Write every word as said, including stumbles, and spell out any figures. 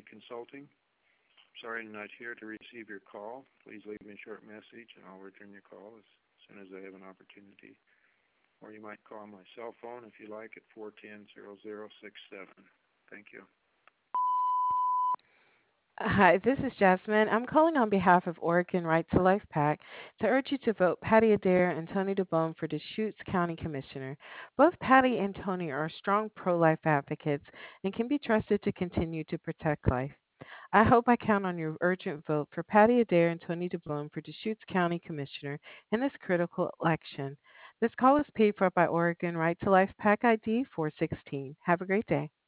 Consulting. Sorry I'm not here to receive your call. Please leave me a short message and I'll return your call as soon as I have an opportunity. Or you might call my cell phone if you like at four one zero, zero zero six seven. Thank you. Hi, this is Jasmine. I'm calling on behalf of Oregon Right to Life PAC to urge you to vote Patty Adair and Tony DeBone for Deschutes County Commissioner. Both Patty and Tony are strong pro life advocates and can be trusted to continue to protect life. I hope I count on your urgent vote for Patty Adair and Tony DeBone for Deschutes County Commissioner in this critical election. This call is paid for by Oregon Right to Life PAC I D four sixteen. Have a great day.